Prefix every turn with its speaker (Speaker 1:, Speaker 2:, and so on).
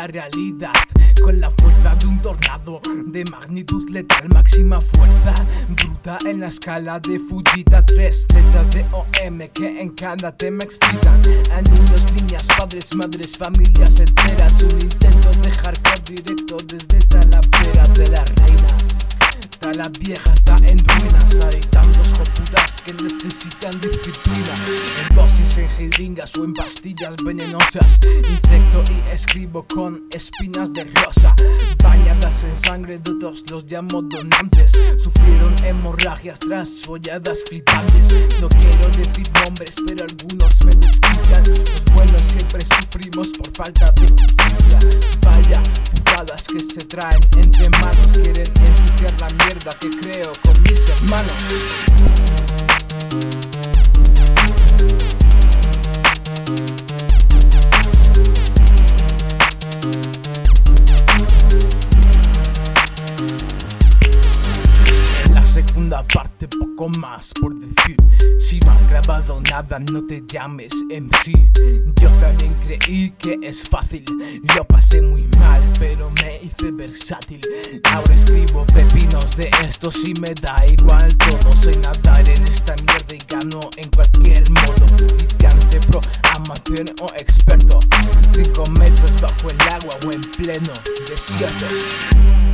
Speaker 1: realidad con la fuerza de un tornado de magnitud letal, máxima fuerza bruta en la escala de Fujita. 3 letras de OM que en cada tema excitan a niños, niñas, padres, madres, familias enteras. Un intento de hardcore directo desde Talavera de la Reina. La vieja está en ruinas, hay tantos joputas que necesitan disciplina. En dosis, en jeringas o en pastillas venenosas. Insecto y escribo con espinas de rosa, bañadas en sangre de otros, los llamo donantes. Sufrieron hemorragias tras folladas flipantes. No quiero decir nombres, pero algunos me desquician. Los buenos siempre sufrimos por falta de justicia. Vaya putadas que se traen entre manos. Quieren ensuciar la mierda que creo con mis hermanos. En la segunda parte poco más por decir. Si no has grabado nada no te llames MC. Yo también creí que es fácil, lo pasé muy mal pero me hice versátil. Ahora escribo pepinos de estos y me da igual todo. Sé nadar en esta mierda y gano en cualquier modo. Principiante, pro, amateur o experto. 5 metros bajo el agua o en pleno desierto.